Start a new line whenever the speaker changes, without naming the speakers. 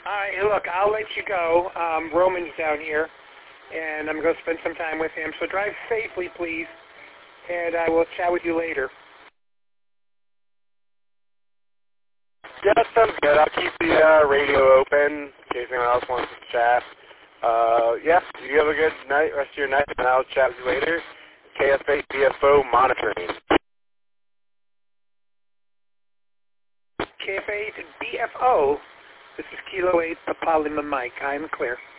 All right, look, I'll let you go. Roman's down here, and I'm going to spend some time with him. So drive safely, please, and I will chat with you later.
Yeah, that sounds good. I'll keep the radio open in case anyone else wants to chat. Yeah, you have a good night, rest of your night, and I'll chat with you later. KF8 BFO monitoring.
KF8 BFO, this is Kilo 8, the Polymer Mike. I'm clear.